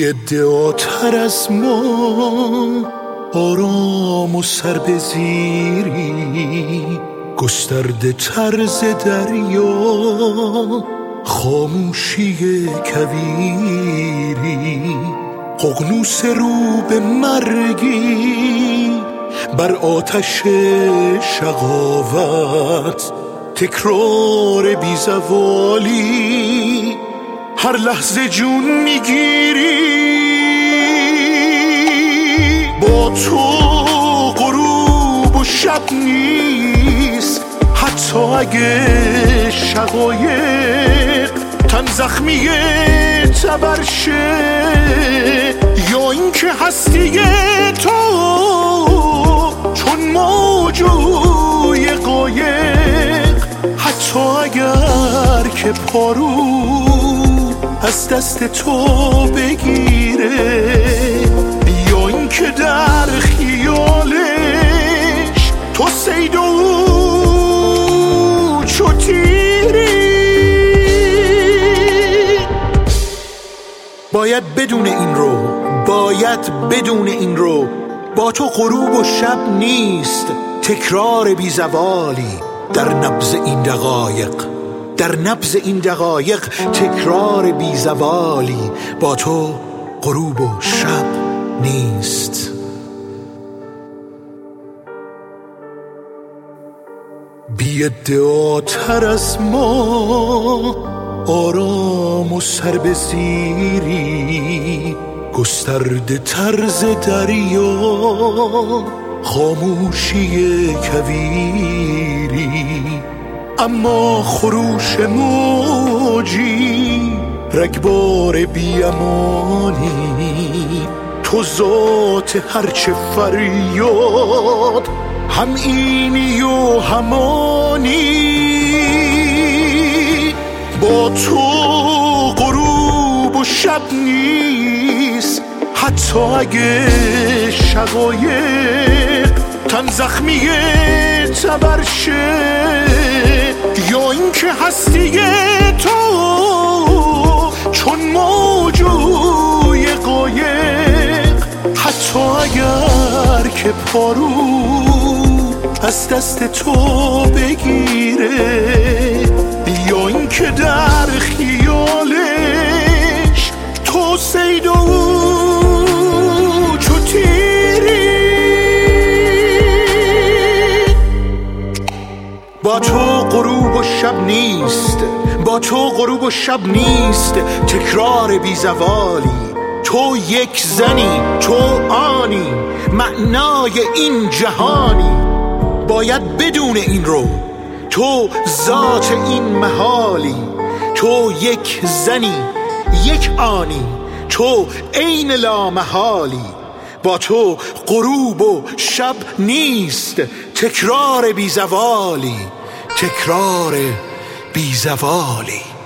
بی ادعاتر از ما، آرام و سر به زیری، گسترده طرز دریا، خاموشی کویری، ققنوس رو به مرگی، بر آتش شقاوت، تکرار بی زوالی، هر لحظه جون میگیری. با تو غروب و شب نیست، حتی اگه شقایق تن زخمی تبرشه، یا اینکه هستی تو چون موجوی قایق، حتی اگر که پارو از دست تو بگیره، یا اینکه در خیالش تو صید و چو تیری. باید بدون این رو، باید بدون این رو، با تو غروب و شب نیست، تکرار بی زوالی در نبض این دقایق، در نبض این دقایق، تکرار بی زوالی، با تو غروب و شب نیست. بی ادعاتر از ما، آرام و سر به زیری، گسترده طرز دریا، خاموشی کویری، اما خروش موجی، رگبار بیامانی، تو ذات هرچه فریاد، هم اینی و همانی. با تو غروب و شب نیست، حتی اگه شقایق تن زخمی تبرشه، یا اینکه هستی تو چون موجوی قایق، حتی اگر که پارو از دست تو بگیره، یا اینکه در خیالش تو صید و چو تیری. با تو غروب و شب نیست، با تو غروب و شب نیست، تکرار بی زوالی، تو یک زنی، تو آنی، معنای این جهانی. باید بدون این رو، تو ذات این محالی، تو یک زنی، یک آنی، تو عین لامحالی. با تو غروب و شب نیست، تکرار بی زوالی، تکرار بی زوالی.